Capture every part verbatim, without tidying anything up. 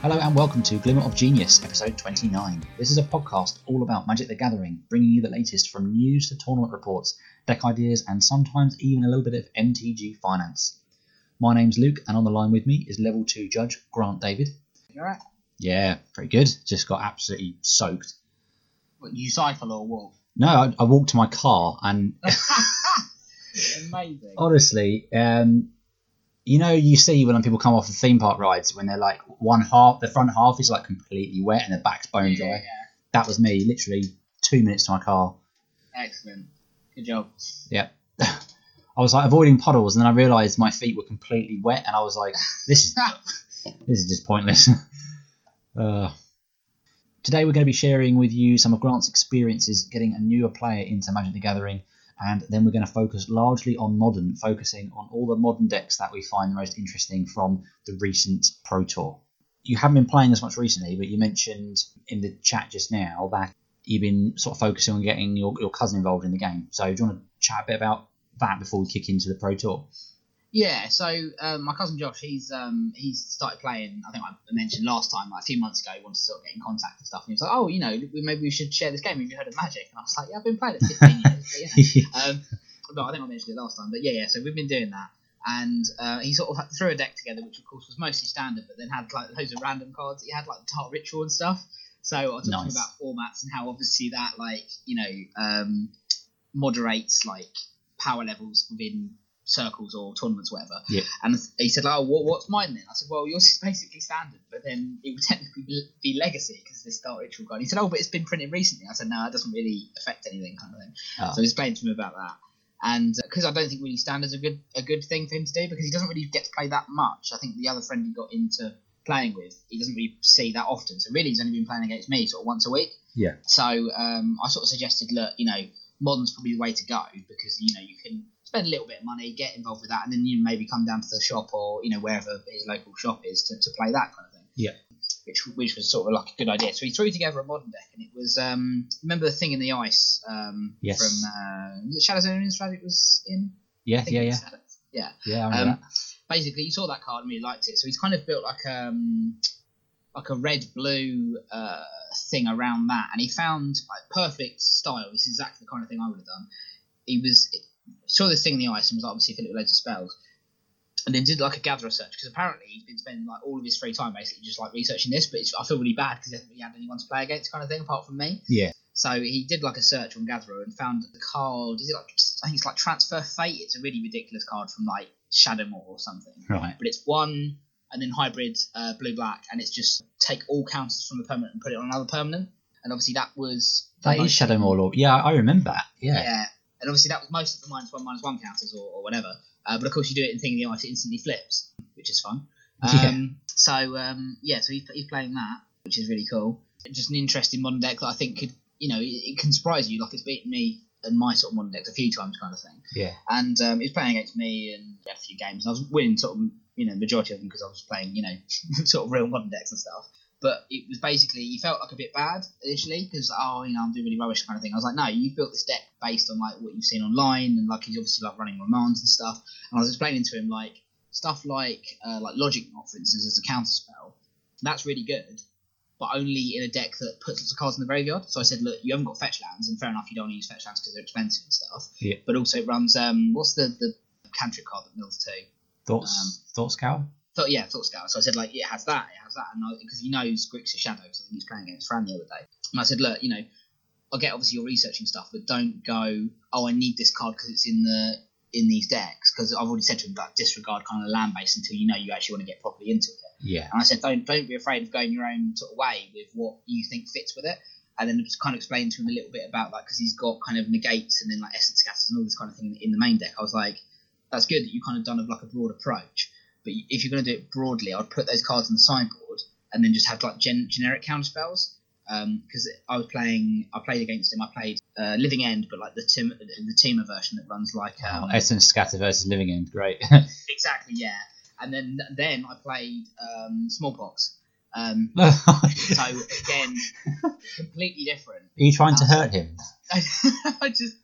Hello and welcome to Glimmer of Genius, episode twenty-nine. This is a podcast all about Magic the Gathering, bringing you the latest from news to tournament reports, deck ideas, and sometimes even a little bit of M T G finance. My name's Luke, and on the line with me is level two judge Grant David. You alright? Yeah, pretty good. Just got absolutely soaked. What, you cycle or walk? No, I, I walked to my car and Amazing. honestly, um, you know, you see when people come off the theme park rides when they're like one half, the front half is like completely wet and the back's bone dry. Yeah, yeah. That was me, literally two minutes to my car. Excellent. Good job. Yep. I was like avoiding puddles, and then I realised my feet were completely wet, and I was like, "This is this is just pointless." uh, today we're going to be sharing with you some of Grant's experiences getting a newer player into Magic the Gathering, and then we're going to focus largely on Modern, focusing on all the Modern decks that we find the most interesting from the recent Pro Tour. You haven't been playing as much recently, but you mentioned in the chat just now that you've been sort of focusing on getting your, your cousin involved in the game. So do you want to chat a bit about that before we kick into the Pro Tour? Yeah, so um, my cousin Josh, he's um, he's started playing, I think I mentioned last time, like a few months ago, he wanted to sort of get in contact and stuff. And he was like, oh, you know, maybe we should share this game. Have you heard of Magic? And I was like, yeah, I've been playing it for fifteen years. But, yeah. um, but I think I mentioned it last time. But yeah, yeah, so we've been doing that. And uh, he sort of threw a deck together, which of course was mostly standard, but then had like loads of random cards. He had like the Dark Ritual and stuff. So I was talking Nice. about formats and how obviously that, like, you know, um, moderates like power levels within circles or tournaments, whatever. Yeah. And he said, like, oh, what, what's mine then? I said, well, yours is basically standard, but then it would technically be legacy because this Dark Ritual card. He said, oh, but it's been printed recently. I said, no, it doesn't really affect anything, kind of thing. Oh. So I explained to him about that. And because uh, I don't think really standard's a good a good thing for him to do, because he doesn't really get to play that much. I think the other friend he got into playing with, he doesn't really see that often. So really, he's only been playing against me sort of once a week. Yeah. So um, I sort of suggested, look, you know, Modern's probably the way to go, because, you know, you can spend a little bit of money, get involved with that, and then you maybe come down to the shop or, you know, wherever his local shop is to, to play that kind of thing. Yeah. Which which was sort of like a good idea. So he threw together a Modern deck, and it was, um, remember the Thing in the Ice um, Yes. from, uh, was it Shadows over Innistrad it was in? Yeah, I think yeah, it yeah. was Shadows. Yeah. Yeah, I remember Um, basically, you saw that card and really liked it. So he's kind of built like um like a red blue uh, thing around that, and he found like perfect style. This is exactly the kind of thing I would have done. He was saw this Thing in the Ice and was like, obviously filled it with loads of spells, and then did like a gatherer search, because apparently he's been spending like all of his free time basically just like researching this. But it's, I feel really bad because he hasn't really had anyone to play against, kind of thing, apart from me. Yeah. So he did like a search on Gatherer and found the card. Is it like, I think it's like Transfer Fate. It's a really ridiculous card from like Shadowmoor or something. Right. But it's one and then hybrid uh, blue black, and it's just take all counters from the permanent and put it on another permanent. And obviously that was That is Shadowmoor Lord. Yeah, I remember that. Yeah. Yeah. And obviously that was most of the minus one minus one counters or, or whatever. Uh, but of course you do it in Thing in the Ice, it instantly flips, which is fun. Um, Yeah. So um, yeah, so he's, he's playing that, which is really cool. Just an interesting Modern deck that I think could, you know, it, it can surprise you. Like, it's beaten me and my sort of Modern decks a few times, kind of thing. Yeah. And um, he was playing against me and he had a few games. And I was winning sort of, you know, the majority of them because I was playing, you know, sort of real Modern decks and stuff. But it was basically, he felt like a bit bad initially because, oh, you know, I'm doing really rubbish kind of thing. I was like, no, you've built this deck based on like what you've seen online, and like he's obviously like running Romans and stuff. And I was explaining to him like stuff like uh, like Logic Knot, for instance, as a counter spell. That's really good, but only in a deck that puts lots of cards in the graveyard. So I said, look, you haven't got fetch lands, and fair enough, you don't want to use fetch lands because they're expensive and stuff. Yeah. But also it runs, um, what's the, the cantrip card that mills two? Thoughts? Um, Thought Scour? Thought, yeah, Thought Scour. So I said, like, it has that, it has that, and because he knows Grixis Shadows, I think he was playing against Fran the other day. And I said, look, you know, I get obviously you're researching stuff, but don't go, oh, I need this card because it's in the in these decks, because I've already said to him, like, disregard kind of land base until you know you actually want to get properly into it. Yeah. And I said, don't don't be afraid of going your own sort of way with what you think fits with it. And then just kind of explained to him a little bit about that, because he's got kind of negates and then like essence scatters and all this kind of thing in the main deck. I was like, that's good that you kind of done of like a broad approach, but if you're going to do it broadly, I'd put those cards on the sideboard and then just have like gen- generic counter spells. Because um, I was playing, I played against him. I played uh, Living End, but like the Tim, the Teamer version that runs like um, oh, Essence Scatter versus Living End, great. Exactly, yeah. And then then I played um, Smallpox. Um, Are so again, completely different. you trying to hurt him? I just grabbed one.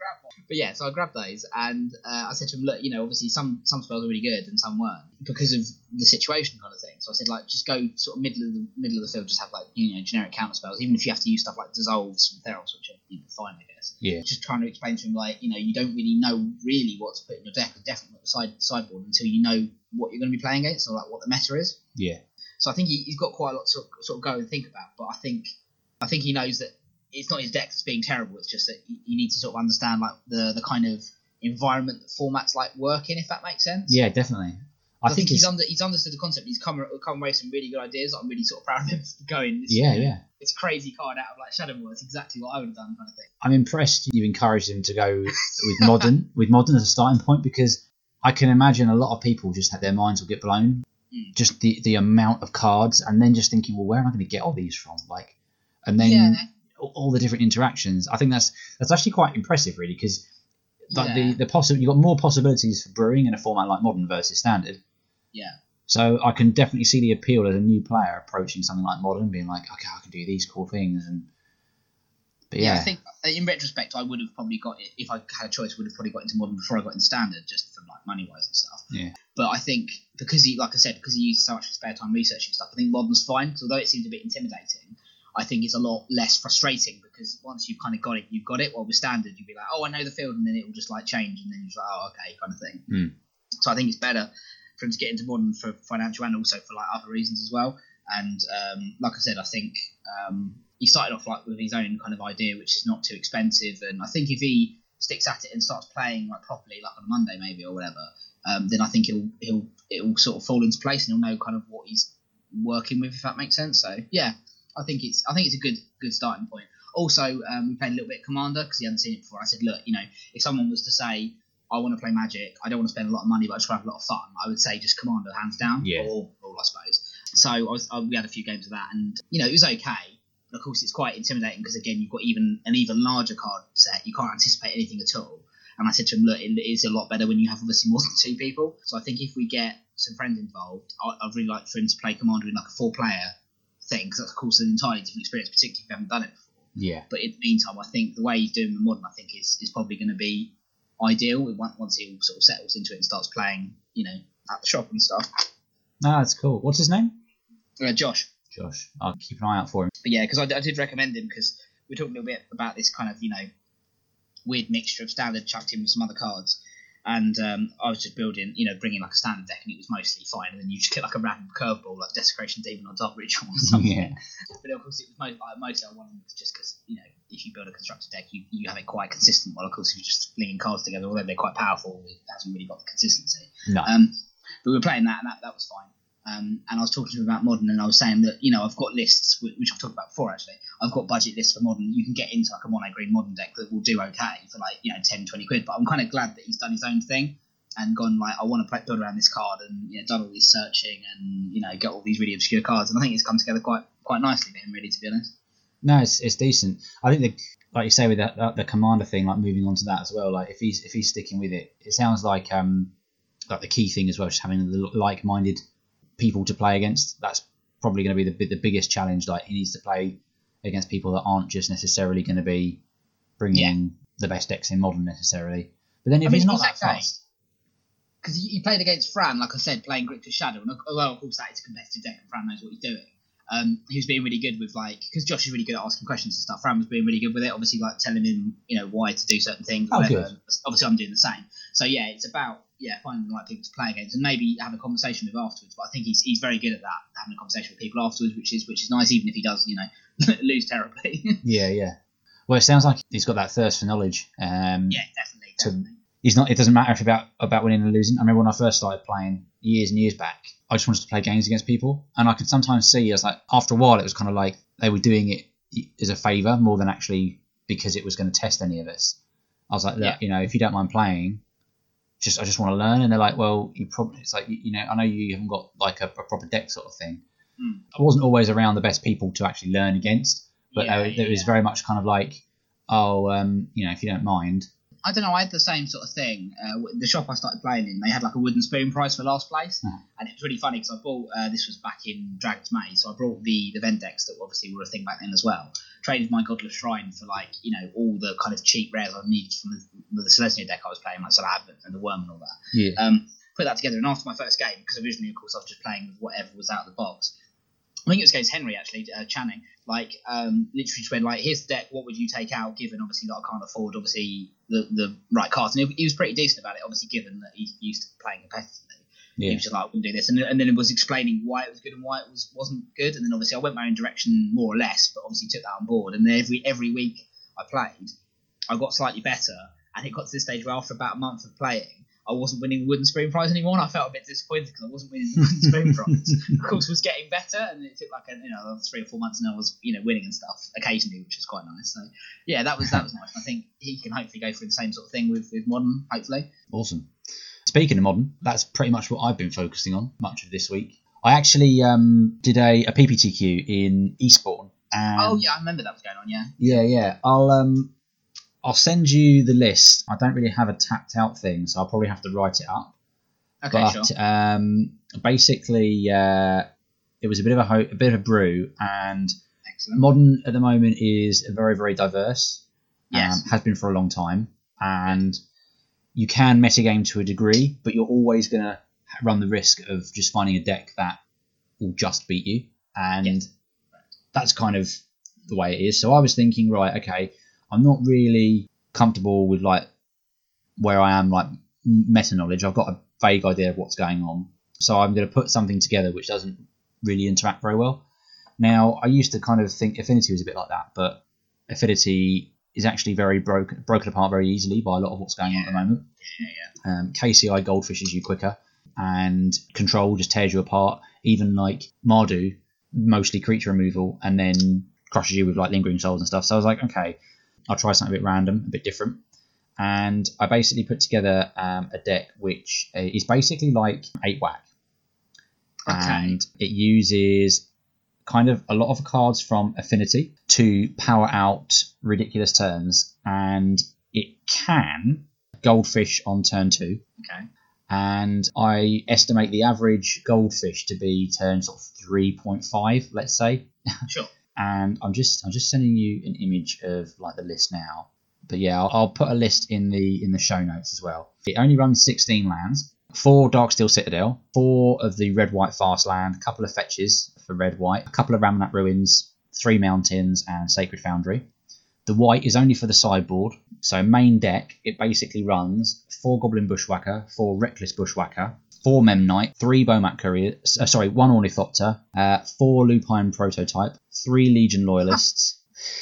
But yeah, so I grabbed those and uh, I said to him, look, you know, obviously some some spells are really good and some weren't because of the situation kind of thing. So I said, like, just go sort of middle of the middle of the field, just have like, you know, generic counter spells, even if you have to use stuff like dissolves from Theros, which are, you know, fine, I guess. Yeah. Just trying to explain to him, like, you know, you don't really know really what to put in your deck, or definitely not the side sideboard, until you know what you're going to be playing against, or like what the meta is. Yeah. So I think he, he's got quite a lot to sort of go and think about, but I think I think he knows that it's not his deck that's being terrible. It's just that you, you need to sort of understand like the the kind of environment that formats like work in, if that makes sense. Yeah, definitely. I, I think, think he's under he's understood the concept. He's come come away with some really good ideas. I'm really sort of proud of him for going. This, yeah, you know, yeah. It's crazy card out of like Shadowmoor. It's exactly what I would have done, kind of thing. I'm impressed you've encouraged him to go with modern with modern as a starting point, because I can imagine a lot of people just had their minds will get blown. Mm. Just the the amount of cards, and then just thinking, well, where am I going to get all these from? Like, and then. Yeah. all the different interactions. I think that's that's actually quite impressive, really, because like yeah. the the possi- you've got more possibilities for brewing in a format like modern versus standard. Yeah. So I can definitely see the appeal as a new player approaching something like modern, being like, okay, I can do these cool things. And but yeah, yeah I think in retrospect, I would have probably got it if I had a choice. Would have probably got into modern before I got into standard, just from like money wise and stuff. Yeah. But I think because he, like I said, because he used so much spare time researching stuff, I think modern's fine. Because although it seems a bit intimidating, I think it's a lot less frustrating, because once you've kind of got it, you've got it. While with standard, you'd be like, oh, I know the field, and then it will just like change, and then you're like, oh, okay, kind of thing. Mm. So I think it's better for him to get into modern for financial and also for like other reasons as well. And um, like I said, I think um, he started off like with his own kind of idea, which is not too expensive. And I think if he sticks at it and starts playing like properly, like on a Monday maybe or whatever, um, then I think he'll he'll it'll sort of fall into place, and he'll know kind of what he's working with, if that makes sense. So yeah. I think it's I think it's a good good starting point. Also, um, we played a little bit of Commander because he hadn't seen it before. I said, look, you know, if someone was to say, I want to play Magic, I don't want to spend a lot of money, but I just want to have a lot of fun, I would say just Commander, hands down, yeah. or all, I suppose. So I was, I, we had a few games of that, and you know, it was okay. But of course, it's quite intimidating because again, you've got even an even larger card set. You can't anticipate anything at all. And I said to him, look, it is a lot better when you have obviously more than two people. So I think if we get some friends involved, I, I'd really like for him to play Commander in like a four-player thing, because that's of course an entirely different experience, particularly if you haven't done it before. Yeah. But in the meantime, I think the way he's doing the modern, I think is is probably going to be ideal once he sort of settles into it and starts playing, you know, at the shop and stuff. No, that's cool. What's his name? Uh, Josh. Josh. I'll keep an eye out for him. But yeah, because I, I did recommend him because we talked a little bit about this kind of, you know, weird mixture of standard chucked in with some other cards. And um, I was just building, you know, bringing like a standard deck, and it was mostly fine. And then you just get like a random curveball, like Desecration Demon or Dark Ritual or something. Yeah. But of course, it was most, like, mostly I wanted just because, you know, if you build a constructed deck, you, you have it quite consistent. Well, of course, if you're just flinging cards together, although they're quite powerful, it hasn't really got the consistency. No. Um, but we were playing that, and that, that was fine. Um, and I was talking to him about modern, and I was saying that, you know, I've got lists, which I've talked about before actually. I've got budget lists for modern. You can get into like a mono green modern deck that will do okay for like, you know, ten, twenty quid. But I'm kind of glad that he's done his own thing and gone like, I want to play, build around this card, and, you know, done all this searching and, you know, get all these really obscure cards. And I think it's come together quite quite nicely for him, really, to be honest. No, it's it's decent. I think the, like you say with that, that the Commander thing, like moving on to that as well. Like if he's if he's sticking with it, it sounds like um like the key thing as well, just having the like-minded people to play against. That's probably going to be the the biggest challenge. Like he needs to play against people that aren't just necessarily going to be bringing yeah. the best decks in modern necessarily. But then if I mean, he's not he's that okay. fast, because he played against Fran, like I said, playing Grixis Shadow, and although of course that is a competitive deck and Fran knows what he's doing. Um, he was being really good with, like, because Josh is really good at asking questions and stuff. Fran was being really good with it, obviously, like telling him, you know, why to do certain things. Oh, whatever. good. Obviously, I'm doing the same. So yeah, it's about yeah finding the right people to play against and maybe have a conversation with afterwards. But I think he's he's very good at that, having a conversation with people afterwards, which is which is nice, even if he does, you know, lose terribly. yeah, yeah. Well, it sounds like he's got that thirst for knowledge. Um, yeah, definitely, definitely. To, he's not. It doesn't matter if about about winning or losing. I remember when I first started playing years and years back, I just wanted to play games against people, and I could sometimes see as like after a while it was kind of like they were doing it as a favour more than actually because it was going to test any of us. I was like, look, yeah. you know, if you don't mind playing, just I just want to learn. And they're like, well, you probably it's like you, you know, I know you haven't got like a, a proper deck sort of thing. Mm. I wasn't always around the best people to actually learn against, but yeah, uh, yeah, it was yeah. very much kind of like, oh, um, you know, if you don't mind. I don't know, I had the same sort of thing. Uh, the shop I started playing in, they had like a wooden spoon prize for last place. Uh-huh. And it was really funny because I bought, uh, this was back in Dragon's Maze, so I brought the, the Vendex that obviously were a thing back then as well. traded my Godless Shrine for like you know all the kind of cheap rares I needed from the, the Celestia deck I was playing, like Salab and the Worm and all that. Yeah. Um, put that together, and after my first game, because originally, of course, I was just playing with whatever was out of the box. I think it was against Henry actually, uh, Channing. Like, um, literally just went like, "Here's the deck. What would you take out? Given obviously that I can't afford obviously the, the right cards." And he, he was pretty decent about it, obviously given that he's used to playing competitively. Yeah. He was just like, "We'll do this," and, and then it was explaining why it was good and why it was wasn't good. And then obviously I went my own direction more or less, but obviously took that on board. And then every every week I played, I got slightly better, and it got to this stage where after about a month of playing, I wasn't winning the Wooden Spoon prize anymore, and I felt a bit disappointed because I wasn't winning the Wooden Spoon prize. Of course, was getting better, and it took like a, you know three or four months, and I was you know winning and stuff occasionally, which was quite nice. So yeah, that was that was nice. I think he can hopefully go through the same sort of thing with, with Modern, hopefully. Awesome. Speaking of Modern, that's pretty much what I've been focusing on much of this week. I actually um, did a, a P P T Q in Eastbourne. And oh yeah, I remember that was going on. Yeah. Yeah, yeah. I'll um. I'll send you the list. I don't really have a tapped out thing, so I'll probably have to write it up. Okay, but, sure. Um, basically, uh, it was a bit of a, ho- a bit of a brew, and Excellent. Modern at the moment is very, very diverse. Yes. Um, has been for a long time, and you can metagame to a degree, but you're always going to run the risk of just finding a deck that will just beat you, and yes. that's kind of the way it is. So I was thinking, right, okay, I'm not really comfortable with like where I am, like meta knowledge. I've got a vague idea of what's going on, so I'm going to put something together which doesn't really interact very well. Now, I used to kind of think Affinity was a bit like that, but Affinity is actually very broken broken apart very easily by a lot of what's going yeah. on at the moment. Yeah, yeah. Um, K C I goldfishes you quicker, and Control just tears you apart. Even like Mardu, mostly creature removal, and then crushes you with like Lingering Souls and stuff. So I was like, okay, I'll try something a bit random, a bit different. And I basically put together um, a deck which is basically like eight whack. Okay. And it uses kind of a lot of cards from Affinity to power out ridiculous turns. And it can Goldfish on turn two. Okay. And I estimate the average Goldfish to be turn sort of three point five, let's say. Sure. And I'm just I'm just sending you an image of like the list now. But yeah, I'll, I'll put a list in the in the show notes as well. It only runs sixteen lands, four Darksteel Citadel, four of the red white fast land, a couple of fetches for red white, a couple of Ramunap Ruins, three mountains, and Sacred Foundry. The white is only for the sideboard, so main deck it basically runs four Goblin Bushwhacker, four Reckless Bushwhacker, four Memnite, three Bomat Courier, uh, sorry, one Ornithopter, uh, four Lupine Prototype, three Legion Loyalists,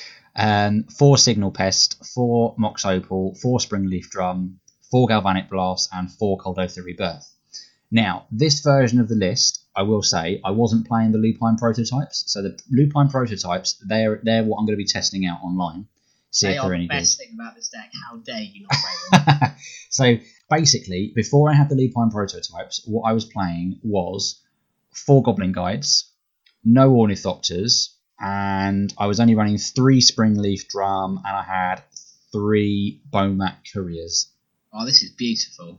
um, four Signal Pest, four Mox Opal, four Springleaf Drum, four Galvanic Blast, and four Cold Oath of Rebirth. Now, this version of the list, I will say, I wasn't playing the Lupine Prototypes, so the Lupine Prototypes, they're they're what I'm going to be testing out online. See they if are they're any the best good. thing about this deck. How dare you not play them? So basically, before I had the Lupine Prototypes, what I was playing was four Goblin Guides, no Ornithopters, and I was only running three Springleaf Drum, and I had three Bomat Couriers. Oh, this is beautiful.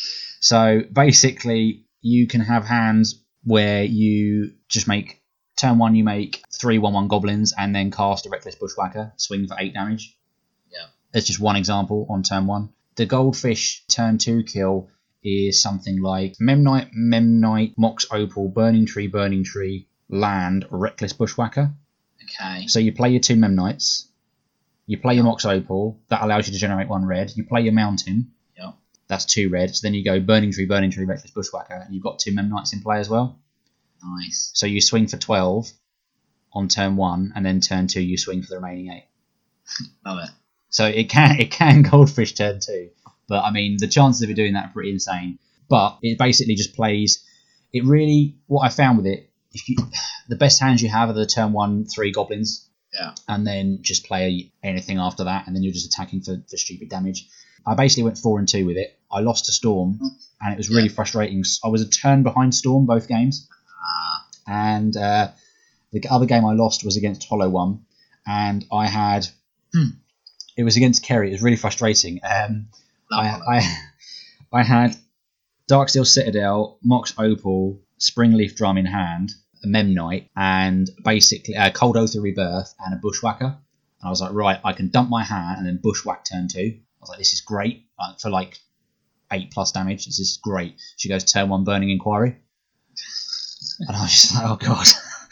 So basically, you can have hands where you just make turn one, you make three one one goblins and then cast a Reckless Bushwhacker, swing for eight damage. Yeah. That's just one example on turn one. The Goldfish turn two kill is something like Memnite, Memnite, Mox Opal, Burning Tree, Burning Tree, Land, Reckless Bushwhacker. Okay. So you play your two Memnites, you play your Mox Opal, that allows you to generate one red, you play your Mountain. Yeah. That's two red. So then you go Burning Tree, Burning Tree, Reckless Bushwhacker, and you've got two Memnites in play as well. Nice. So you swing for twelve on turn one, and then turn two you swing for the remaining eight. Love it. So it can it can Goldfish turn two, but I mean the chances of it doing that are pretty insane. But it basically just plays. It really what I found with it, if you the best hands you have are the turn one three goblins. Yeah. And then just play anything after that, and then you're just attacking for, for stupid damage. I basically went four and two with it. I lost to Storm, and it was really yeah. frustrating. I was a turn behind Storm both games. Ah. And uh, the other game I lost was against Hollow One, and I had hmm. it was against Kerry. It was really frustrating. Um, I, I I had Darksteel Citadel, Mox Opal, Springleaf Drum in hand, a Memnite, and basically uh, Cold Oath of Rebirth and a Bushwhacker. And I was like, right, I can dump my hand and then bushwhack turn two. I was like, this is great. Like, for like eight plus damage, this is great. She goes turn one Burning Inquiry. And I was just like, oh god.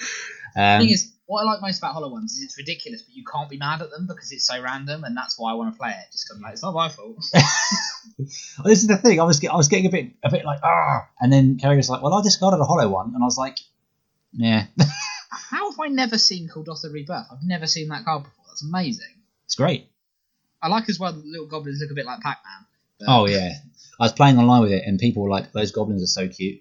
um, the thing is, what I like most about Hollow Ones is it's ridiculous, but you can't be mad at them because it's so random, and that's why I want to play it. Just because like, it's not my fault. This is the thing. I was get, I was getting a bit a bit like ah, and then Kerry was like, well, I discarded a Hollow One, and I was like, yeah. How have I never seen Kuldotha Rebirth? I've never seen that card before. That's amazing. It's great. I like as well that the little goblins look a bit like Pac-Man. But Oh yeah, I was playing online with it, and people were like, those goblins are so cute.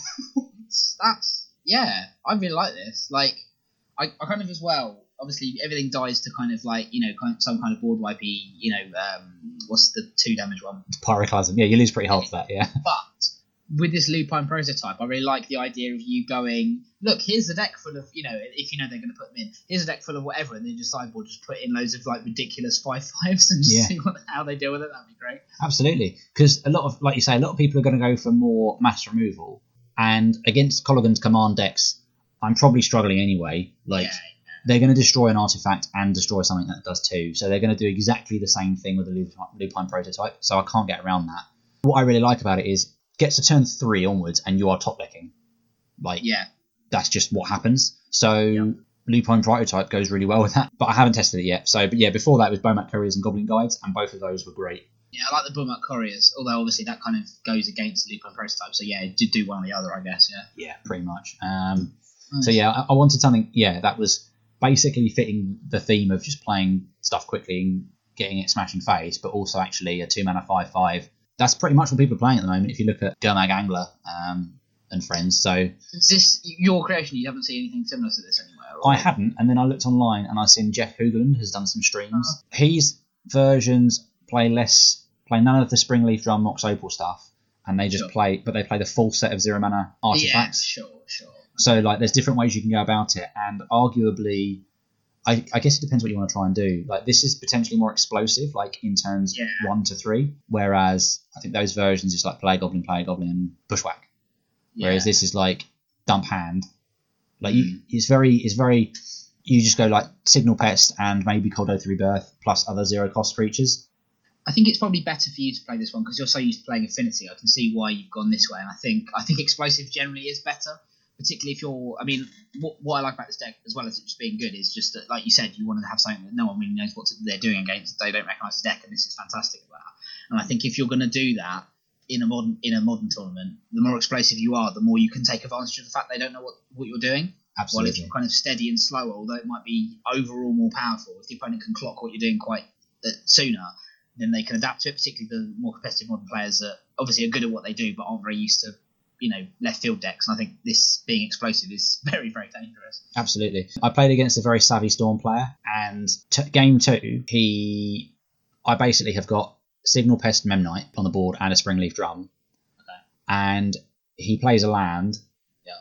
That's, that's yeah. I really like this. Like, I, I kind of as well. Obviously, everything dies to kind of like you know kind some kind of board wipey. You know, um, what's the two damage one? Pyroclasm. Yeah, you lose pretty hard for that. Yeah. But with this Lupine prototype, I really like the idea of you going, look, here's a deck full of, you know, if you know they're going to put them in, here's a deck full of whatever, and then just sideboard, just put in loads of like ridiculous five fives and just Yeah. see what, how they deal with it. That'd be great. Absolutely, because a lot of, like you say, a lot of people are going to go for more mass removal, and against Colligan's command decks, I'm probably struggling anyway. Like Yeah. they're going to destroy an artifact and destroy something that does too, so they're going to do exactly the same thing with the Lupine, Lupine prototype. So I can't get around that. What I really like about it is gets to turn three onwards, and you are top decking. Like Yeah. that's just what happens. So Yeah. Lupine prototype goes really well with that, but I haven't tested it yet. So, but yeah, before that it was Bomat Couriers and Goblin Guides, and both of those were great. Yeah, I like the Bulmak Couriers, although obviously that kind of goes against the Lupine prototype. So yeah, do do one or the other, I guess. Yeah. Yeah, pretty much. Um, Nice. So yeah, I, I wanted something. Yeah, that was basically fitting the theme of just playing stuff quickly and getting it smashing face, but also actually a two mana five five. That's pretty much what people are playing at the moment. If you look at Gurmag Angler um, and friends, so Is this your creation? You haven't seen anything similar to this anywhere? Or? I hadn't, and then I looked online and I seen Jeff Hoogland has done some streams. Oh. His versions play less, play none of the Springleaf Drum Mox Opal stuff, and they just Sure. play, but they play the full set of zero mana Yeah, artifacts. sure, sure. So like, there's different ways you can go about it, and arguably, I, I guess it depends what you want to try and do. Like, this is potentially more explosive, like in turns Yeah. one to three, whereas I think those versions is like play a goblin, play a goblin, and bushwhack. Yeah. Whereas this is like dump hand. Like Mm. you, it's very, it's very. You just go like Signal Pest and maybe Kuldotha Rebirth plus other zero cost creatures. I think it's probably better for you to play this one because you're so used to playing Affinity. I can see why you've gone this way, and I think I think Explosive generally is better, particularly if you're. I mean, what, what I like about this deck, as well as it just being good, is just that, like you said, you want to have something that no one really knows what to, they're doing against. They don't recognise the deck, and this is fantastic about that. And I think if you're going to do that in a modern in a modern tournament, the more explosive you are, the more you can take advantage of the fact they don't know what, what you're doing. Well, if Absolutely. you're kind of steady and slower, although it might be overall more powerful, if the opponent can clock what you're doing quite uh, sooner, then they can adapt to it, particularly the more competitive modern players that obviously are good at what they do but aren't very used to, you know, left field decks. And I think this being explosive is very, very dangerous. Absolutely. I played against a very savvy Storm player, and t- game two, he, I basically have got Signal Pest Memnite on the board and a Springleaf Drum, Okay. and he plays a land. Yeah.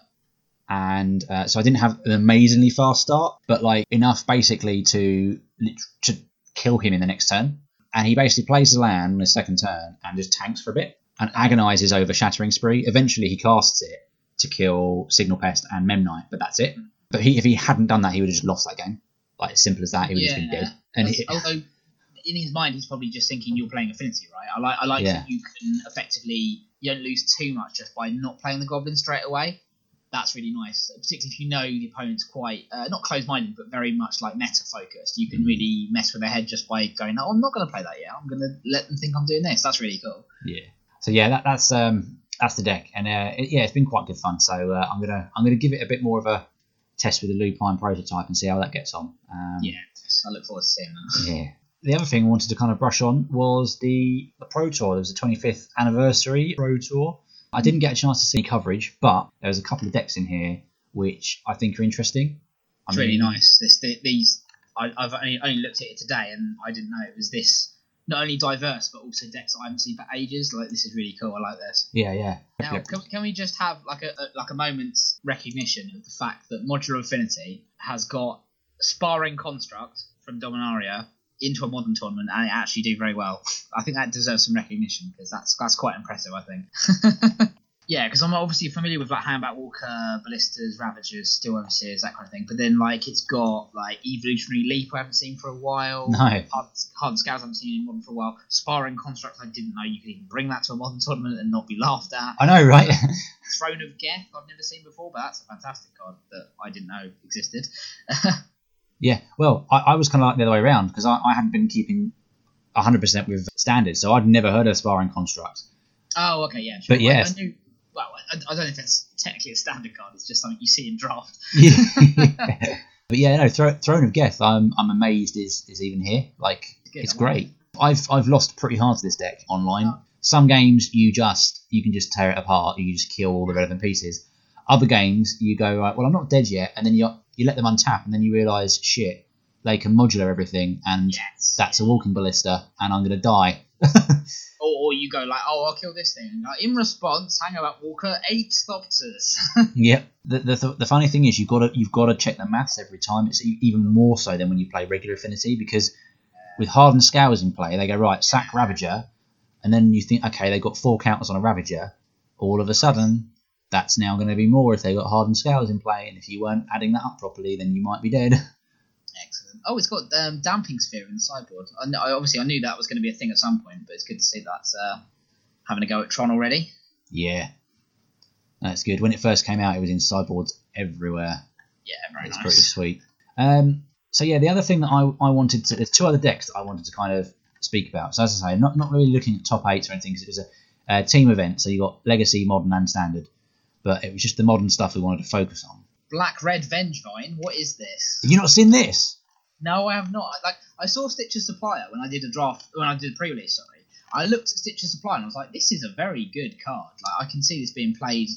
And uh, so I didn't have an amazingly fast start, but like enough basically to to kill him in the next turn. And he basically plays the land on his second turn and just tanks for a bit and agonises over Shattering Spree. Eventually he casts it to kill Signal Pest and Memnite, but that's it. But he, if he hadn't done that, he would have just lost that game. Like, as simple as that, he would have just been Yeah. dead. And he, Although in his mind he's probably just thinking you're playing Affinity, right? I like I like Yeah. that you can effectively you don't lose too much just by not playing the Goblin straight away. That's really nice, particularly if you know the opponent's quite uh, not close-minded, but very much like meta-focused. You can really mess with their head just by going, "Oh, I'm not going to play that yet. I'm going to let them think I'm doing this." That's really cool. yeah. So yeah, that, that's um that's the deck, and uh, it, yeah, it's been quite good fun. So uh, I'm gonna I'm gonna give it a bit more of a test with the Lupine prototype and see how that gets on. Um, Yeah, I look forward to seeing that. Yeah. The other thing I wanted to kind of brush on was the, the Pro Tour. There was a twenty-fifth anniversary Pro Tour. I didn't get a chance to see coverage, but there was a couple of decks in here which I think are interesting. I It's really mean, nice. This the, these I, I've only, only looked at it today, and I didn't know it was this not only diverse but also decks that I haven't seen for ages. Like, this is really cool. I like this. Yeah, yeah. Now, can, can we just have like a, a like a moment's recognition of the fact that Modular Affinity has got Sparring Construct from Dominaria into a modern tournament, and it actually do very well. I think that deserves some recognition because that's that's quite impressive, I think. Yeah, because I'm obviously familiar with like Handback Walker, Ballistas, Ravagers, Steel Overseers, that kind of thing. But then like it's got like Evolutionary Leap I haven't seen for a while. No. Hard, Hard Scouts I haven't seen in modern for a while. Sparring Constructs I didn't know you could even bring that to a modern tournament and not be laughed at. I know, right? Throne of Geth I've never seen before, but that's a fantastic card that I didn't know existed. Yeah, well, I, I was kind of like the other way around because I, I hadn't been keeping one hundred percent with Standard, so I'd never heard of Sparring Construct. Oh, okay, yeah. Sure. But yes. I, I knew, well, I, I don't know if that's technically a standard card, it's just something you see in draft. Yeah. But yeah, no, Thro- Throne of Geth, I'm I'm amazed is is even here. Like, Good, it's I great. I've I've lost pretty hard to this deck online. Oh. Some games you just you can just tear it apart. You just kill all the relevant pieces. Other games you go, right, well, I'm not dead yet, and then you you let them untap, and then you realise, shit, they can modular everything, and yes. that's a walking ballista, and I'm gonna die. Or, or you go like, oh, I'll kill this thing. Like, in response, Handback Walker eight Thopters. Yep. The, the the funny thing is you've got to you've got to check the maths every time. It's even more so than when you play regular Affinity, because with Hardened Scours in play, they go, right, sack Ravager, and then you think, okay, they've got four counters on a Ravager. All of a sudden, that's now going to be more if they've got Hardened Scours in play, and if you weren't adding that up properly, then you might be dead. Excellent. Oh, it's got um, Damping Sphere in the sideboard. I, know, I obviously I knew that was going to be a thing at some point, but it's good to see that's uh, having a go at Tron already. Yeah, that's good. When it first came out, it was in sideboards everywhere. Yeah, very it's nice. Pretty sweet. Um, so yeah, the other thing that I, I wanted to, there's two other decks that I wanted to kind of speak about. So as I say, not not really looking at top eights or anything, because it was a, a team event. So you got Legacy, Modern, and Standard, but it was just the Modern stuff we wanted to focus on. Black Red Vengevine. What is this? Have you not seen this? No, I have not. Like, I saw Stitcher Supplier when I did a draft, when I did a pre-release. Sorry, I looked at Stitcher Supplier and I was like, "This is a very good card. Like, I can see this being played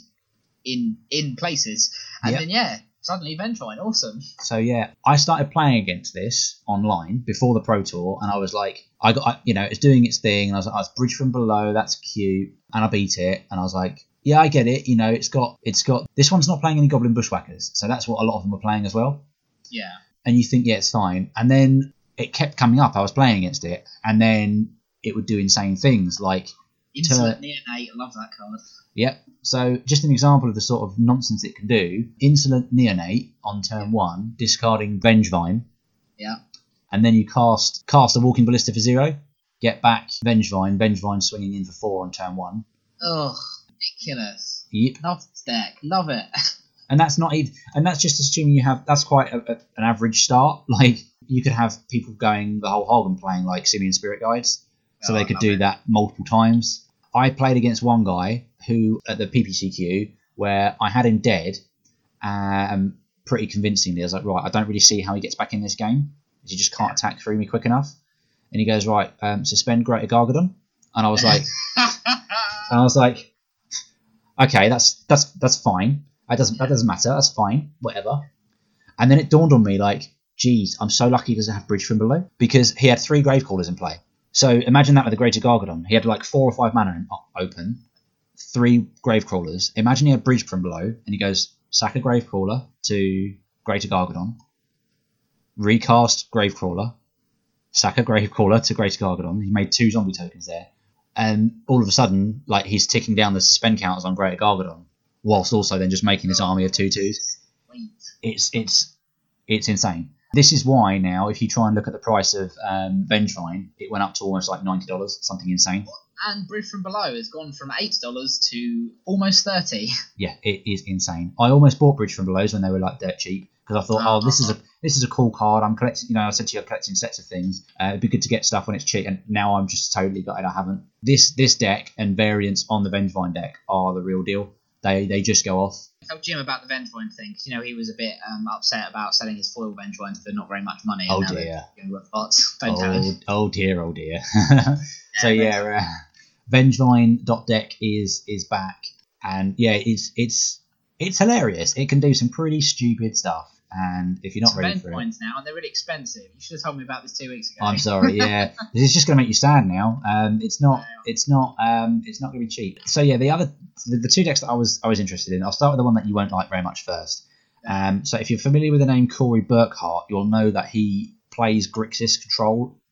in in places." And yep. then yeah, suddenly Vengevine, awesome. So yeah, I started playing against this online before the Pro Tour, and I was like, I got, I, you know, it's doing its thing, and I was like, I was bridge from below, that's cute, and I beat it, and I was like, yeah, I get it. You know, it's got, it's got. This one's not playing any Goblin Bushwhackers, so that's what a lot of them were playing as well. Yeah. And you think, yeah, it's fine. And then it kept coming up. I was playing against it, and then it would do insane things like Insolent Neonate. I love that card. Yep. So just an example of the sort of nonsense it can do. Insolent Neonate on turn yeah. one, discarding Vengevine. Yeah. And then you cast cast a Walking Ballista for zero. Get back Vengevine. Vengevine swinging in for four on turn one. Ugh, ridiculous. Yep. Love this deck. Love it. And that's not even, and that's just assuming you have, that's quite a, a, an average start. Like, you could have people going the whole hog and playing like Simian Spirit Guides, so oh, they could do it. that multiple times. I played against one guy who, at the P P C Q, where I had him dead, um, pretty convincingly. I was like, right, I don't really see how he gets back in this game, because he just can't yeah. attack through me quick enough. And he goes, right, um, suspend Greater Gargadon. And I was like, and I was like, okay, that's that's that's fine. That doesn't that doesn't matter. That's fine. Whatever. And then it dawned on me, like, geez, I'm so lucky he doesn't have Bridge from Below, because he had three Gravecrawlers in play. So imagine that with the Greater Gargadon. He had like four or five mana in, open, three Gravecrawlers. Imagine he had Bridge from Below, and he goes sack a Gravecrawler to Greater Gargadon, recast Gravecrawler, sack a Gravecrawler to Greater Gargadon. He made two zombie tokens there, and all of a sudden, like, he's ticking down the suspend counters on Greater Gargadon, whilst also then just making this army of two twos. It's it's it's insane. This is why now, if you try and look at the price of um, Vengevine, it went up to almost like ninety dollars, something insane. And Bridge from Below has gone from eight dollars to almost thirty dollars. Yeah, it is insane. I almost bought Bridge from Below when they were like dirt cheap, because I thought, oh, this is a this is a cool card. I'm collecting, you know, I said to you, I'm collecting sets of things. Uh, it'd be good to get stuff when it's cheap, and now I'm just totally gutted I haven't. This this deck and variants on the Vengevine deck are the real deal. They they just go off. Tell Jim about the Vengevine thing. You know, he was a bit um, upset about selling his foil Vengevines for not very much money. Oh and now dear. Don't oh, tell him. Oh dear, oh dear. yeah, so yeah, uh, Vengevine dot deck is is back, and yeah, it's it's it's hilarious. It can do some pretty stupid stuff, and if you're not it's ready for it, Vengevines now, and they're really expensive. You should have told me about this two weeks ago. I'm sorry. Yeah, this is just going to make you sad now. Um, it's not. It's not. Um, it's not going to be cheap. So yeah, the other, the, the two decks that I was I was interested in. I'll start with the one that you won't like very much first. Um, so if you're familiar with the name Corey Burkhart, you'll know that he plays Grixis Control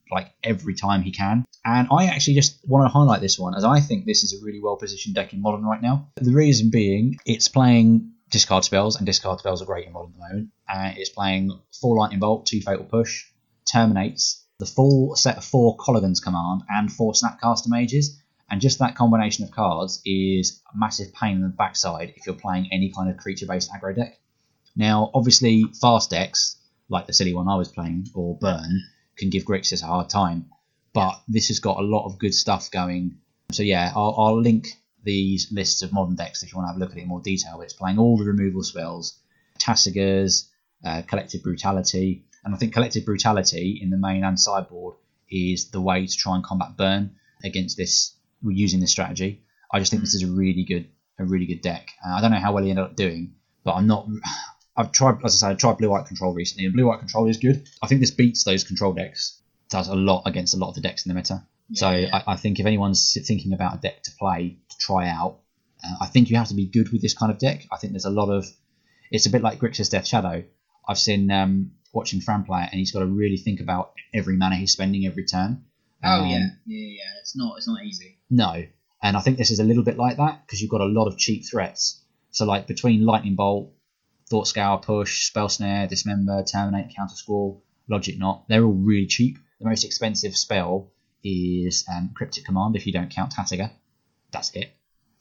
like every time he can. And I actually just want to highlight this one, as I think this is a really well positioned deck in Modern right now. The reason being, it's playing discard spells, and discard spells are great in Modern at the moment. And it's playing four Lightning Bolt, two Fatal Push, Terminates, the full set of four Colligan's Command, and four Snapcaster Mages. And just that combination of cards is a massive pain in the backside if you're playing any kind of creature-based aggro deck. Now, obviously, fast decks, like the silly one I was playing, or Burn, can give Grixis a hard time. But this has got a lot of good stuff going. So yeah, I'll, I'll link these lists of Modern decks if you want to have a look at it in more detail. But it's playing all the removal spells, Tassigars, uh, Collective Brutality. And I think Collective Brutality in the main and sideboard is the way to try and combat Burn against this, using this strategy. I just think this is a really good, a really good deck. Uh, I don't know how well he ended up doing, but I'm not. I've tried, as I said, I tried Blue White Control recently, and Blue White Control is good. I think this beats those control decks. Does a lot against a lot of the decks in the meta. Yeah, so yeah. I, I think if anyone's thinking about a deck to play, to try out, uh, I think you have to be good with this kind of deck. I think there's a lot of. It's a bit like Grixis Death Shadow. I've seen um, watching Fran play it, and he's got to really think about every mana he's spending every turn. Oh um, yeah, yeah, yeah. It's not, it's not easy. No, and I think this is a little bit like that because you've got a lot of cheap threats. So like between Lightning Bolt, Thought Scour, Push, Spell Snare, Dismember, Terminate, Counter Squall, Logic Knot, they're all really cheap. The most expensive spell is um, Cryptic Command if you don't count Tassiga. That's it.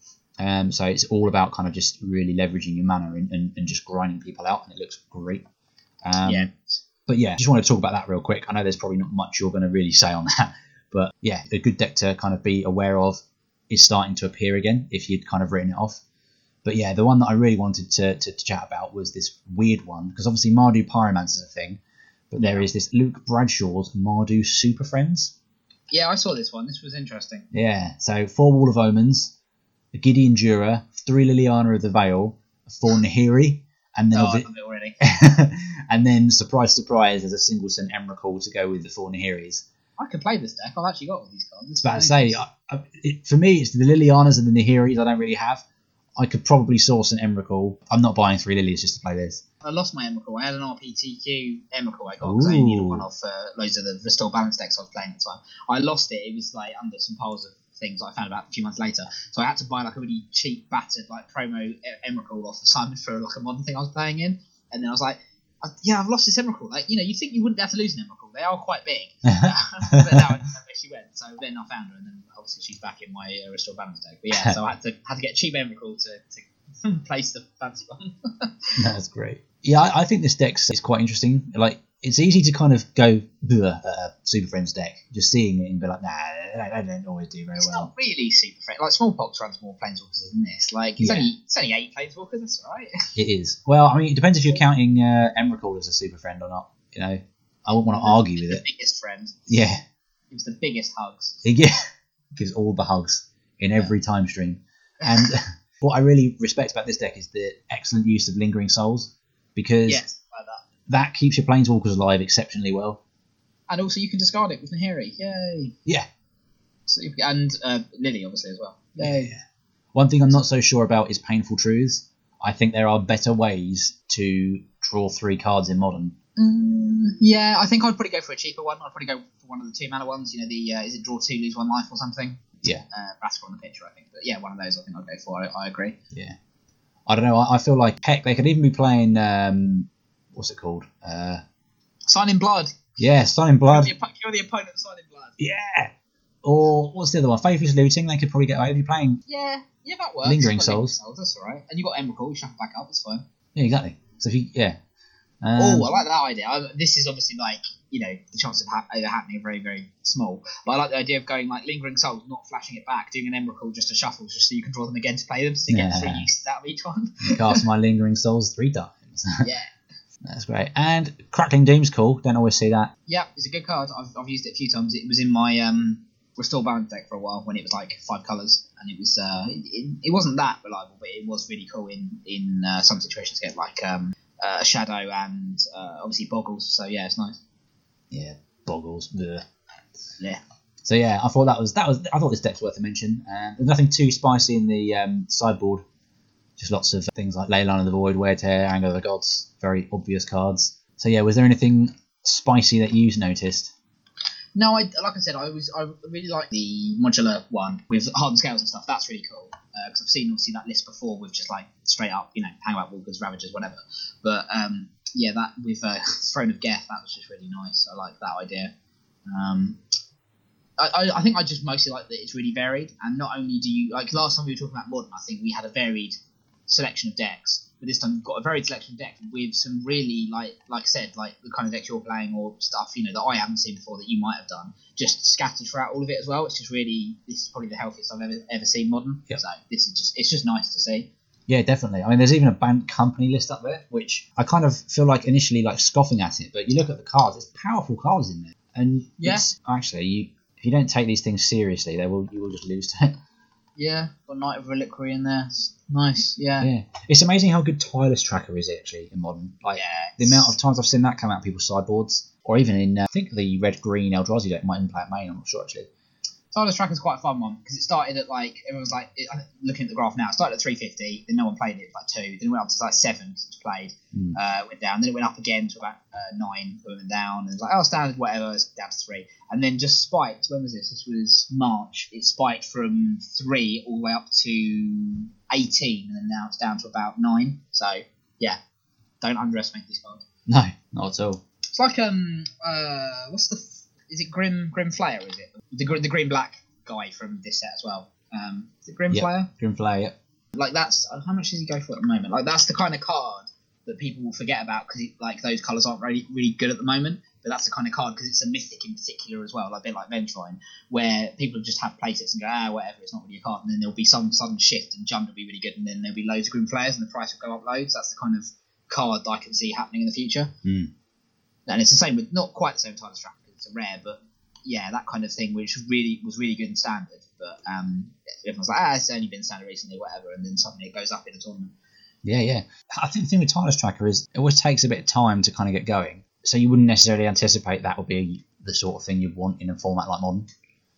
Um, so it's all about kind of just really leveraging your mana and, and, and just grinding people out, and it looks great. Um, yeah. But yeah, just want to talk about that real quick. I know there's probably not much you're going to really say on that, but yeah, a good deck to kind of be aware of is starting to appear again if you'd kind of written it off. But yeah, the one that I really wanted to, to, to chat about was this weird one, because obviously Mardu Pyromancer is a thing, but there is this Luke Bradshaw's Mardu Super Friends. Yeah, I saw this one. This was interesting. Yeah, so four Wall of Omens, a Gideon Jura, three Liliana of the Veil, four Nahiri, and then oh, obvi- I love it already. and then surprise, surprise, there's a Singleton Emrakul to go with the four Nahiris. I could play this deck. I've actually got all these cards. I was about to say, I, I, it, for me, it's the Lilianas and the Nahiris I don't really have. I could probably source an Emrakul. I'm not buying three Lilies just to play this. I lost my Emrakul. I had an R P T Q Emrakul I got because I needed one off uh, loads of the Restore Balance decks I was playing at the time. I lost it. It was like under some piles of things I found about a few months later. So I had to buy like a really cheap, battered like promo Emrakul off the Simon for like a modern thing I was playing in. And then I was like, yeah, I've lost this Emrakul. Like, you know, you think you wouldn't have to lose an Emrakul. They are quite big. But now I don't know where she went. So then I found her, and then obviously she's back in my uh, Restore Balance deck. But yeah, so I had to had to get a cheap Emrakul to, to place the fancy one. That's great. Yeah, I, I think this deck is quite interesting. Like, it's easy to kind of go at a Super Friends deck, just seeing it and be like, nah, they don't always do very it's well. It's not really Super Friends. Like, Smallpox runs more Planeswalkers than this. Like, it's Yeah. only it's only eight Planeswalkers. That's all right. It is. Well, I mean, it depends if you're counting uh, Emrakul as a Super Friend or not. You know, I wouldn't want to argue with the it. biggest friend. Yeah. It was the biggest hugs. It gi- gives all the hugs in every time stream. And what I really respect about this deck is the excellent use of Lingering Souls, because Yes, like that. that keeps your Planeswalkers alive exceptionally well. And also, you can discard it with Nahiri. Yay! Yeah. So, and uh, Lily, obviously, as well. Yeah, yeah. One thing I'm not so sure about is Painful Truths. I think there are better ways to draw three cards in Modern. Um, yeah, I think I'd probably go for a cheaper one. I'd probably go for one of the two mana ones. You know, the uh, is it draw two, lose one life or something? Yeah. Uh, Rasker on the picture, I think. But yeah, one of those I think I'd go for. I, I agree. Yeah. I don't know. I, I feel like, heck, they could even be playing, um, what's it called? Uh, Sign in Blood. yeah, Sign in Blood. You're the, oppo- you're the opponent of Sign in Blood. Yeah. Or what's the other one? Faithless Looting. They could probably get away with playing. Yeah, yeah, that works. Lingering You've got Souls. Lingering Souls. That's all right. And you got Emrakul. You shuffle back up. That's fine. Yeah, exactly. So if you, yeah. Um, Oh, I like that idea. I, this is obviously like, you know, the chances of ha- it happening are very, very small. But I like the idea of going like Lingering Souls, not flashing it back, doing an Emrakul just to shuffle, just so you can draw them again to play them, so you get Yeah. three uses out of each one. cast my Lingering Souls three times. Yeah. That's great. And Crackling Doom's cool. Don't always see that. Yeah, it's a good card. I've, I've used it a few times. It was in my um, Restore Balance deck for a while when it was like five colours, and it was uh, it, it, it wasn't that reliable, but it was really cool in in uh, some situations. Get like um, uh, Shadow and uh, obviously Boggles. So yeah, it's nice. Yeah, Boggles. Ugh. Yeah. So yeah, I thought that was that was I thought this deck's worth a mention. Um, there's nothing too spicy in the um, sideboard. Just lots of things like Leyline of the Void, Wear Tear, Anger of the Gods, very obvious cards. So yeah, was there anything spicy that you noticed? No, I like I said, I was I really like the modular one with hardened scales and stuff. That's really cool because uh, I've seen obviously that list before with just like straight up, you know, Hangout Walkers, Ravagers, whatever. But um, yeah, that with uh, Throne of Geth, that was just really nice. I like that idea. Um, I, I I think I just mostly like that it's really varied, and not only do you like last time we were talking about modern, I think we had a varied selection of decks. But this time you've got a varied selection of decks with some really, like like I said, like the kind of decks you're playing or stuff, you know, that I haven't seen before that you might have done, just scattered throughout all of it as well. It's just really, this is probably the healthiest I've ever ever seen modern. Yep. So this is just, it's just nice to see. Yeah, definitely. I mean, there's even a banned company list up there, which I kind of feel like initially like scoffing at it, but you look at the cards, there's powerful cards in there, and Yeah. it's, actually, you if you don't take these things seriously, they will you will just lose to it. Yeah, got Knight of Reliquary in there. It's nice, yeah. Yeah, it's amazing how good Tireless Tracker is actually in modern. Like Yeah, the amount of times I've seen that come out of people's sideboards, or even in uh, I think the red green Eldrazi deck might even play at main. I'm not sure actually. Tireless Tracker's quite a fun one because it started at like everyone was like it, looking at the graph now. It started at three fifty, then no one played it. It was like two, then it went up to like seven because it was played. Mm. Uh, went down, then it went up again to about uh, nine, then went down, and it was like oh standard whatever, it's down to three, and then just spiked. When was this? This was March. It spiked from three all the way up to eighteen, and then now it's down to about nine. So yeah, don't underestimate these cards. No, not at all. It's like um uh what's the f- is it Grim Grim Flayer? Is it the gr- the green black guy from this set as well? Um, is it Grim Yep. Flayer? Grim Flare, yep. Like that's how much does he go for at the moment? Like that's the kind of card that people will forget about because like those colours aren't really really good at the moment. But that's the kind of card because it's a mythic in particular as well, like a bit like Vengevine, where people just have playsets and go ah whatever, it's not really a card, and then there'll be some sudden shift and Jund will be really good, and then there'll be loads of Grim Flayers and the price will go up loads. That's the kind of card that I can see happening in the future. Mm. And it's the same with not quite the same type of strap because it's a rare, but yeah, that kind of thing, which really was really good in standard. But um, everyone's like, ah, it's only been standard recently, whatever, and then suddenly it goes up in a tournament. Yeah, yeah. I think the thing with Tireless Tracker is it always takes a bit of time to kind of get going, so you wouldn't necessarily anticipate that would be the sort of thing you'd want in a format like modern.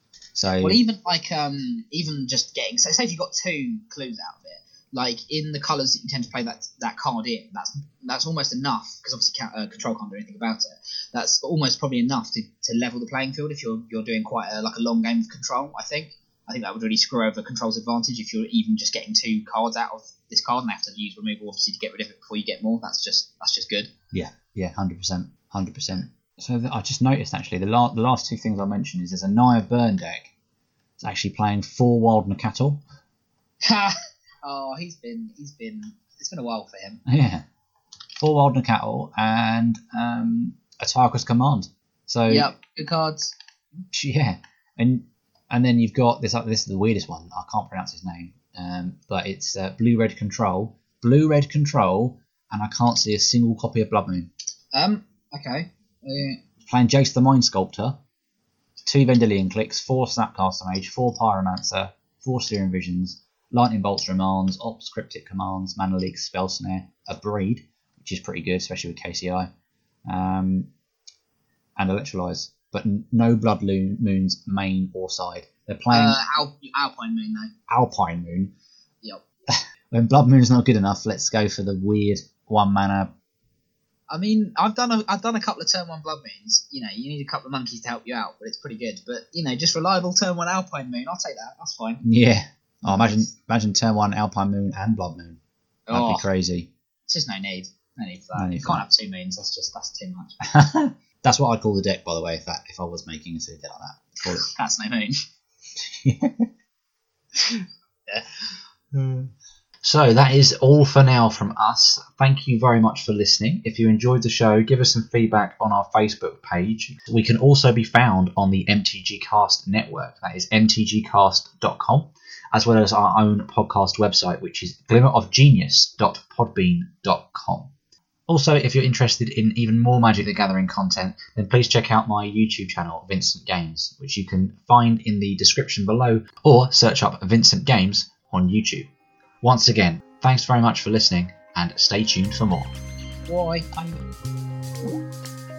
So Well, even like um, even just getting, so say if you got two clues out of it, like in the colours that you tend to play that that card in, that's that's almost enough because obviously ca- uh, control can't do anything about it. That's almost probably enough to, to level the playing field if you're you're doing quite a, like a long game of control. I think I think that would really screw over control's advantage if you're even just getting two cards out of this card and they have to use removal obviously to get rid of it before you get more. That's just that's just good. yeah, yeah, hundred percent, hundred percent. So th- I just noticed actually the last the last two things I mentioned is there's a Naya Burn deck. It's actually playing four Wild Nakatal. Oh, he's been he's been it's been a while for him. Yeah, four Wild Nakatal and um, a Tarkus Command. So Yep, good cards. yeah, and and then you've got this. This is the weirdest one. I can't pronounce his name, um, but it's uh, Blue Red Control, Blue Red Control, and I can't see a single copy of Blood Moon. Um. Okay. Uh, Playing Jace the Mind Sculptor, two Vendilion Clicks, four Snapcaster Mage, four Pyromancer, four Searing Visions, Lightning Bolts Remands, Ops Cryptic Commands, Mana Leak, Spell Snare, a Breed, which is pretty good, especially with K C I, um, and Electrolyze. But n- no Blood Lo- Moon's main or side. They're playing uh Al- Alpine Moon though. Alpine Moon. Yep. When Blood Moon's not good enough, let's go for the weird one mana. I mean, I've done a I've done a couple of turn one Blood Moons. You know, you need a couple of monkeys to help you out, but it's pretty good. But you know, just reliable turn one Alpine Moon, I'll take that. That's fine. Yeah. Oh, imagine imagine turn one Alpine Moon and Blood Moon. That'd Oh, be crazy. it's just no need. No need for that. No need you for can't that. have two moons. That's just that's too much. That's what I'd call the deck, by the way, if that if I was making a silly deck like that. Call it. That's no moon. So that is all for now from us. Thank you very much for listening. If you enjoyed the show, give us some feedback on our Facebook page. We can also be found on the M T G Cast network. That is m t g cast dot com, as well as our own podcast website, which is glimmer of genius dot podbean dot com. Also, if you're interested in even more Magic the Gathering content, then please check out my YouTube channel, Vincent Games, which you can find in the description below, or search up Vincent Games on YouTube. Once again, thanks very much for listening, and stay tuned for more. Why?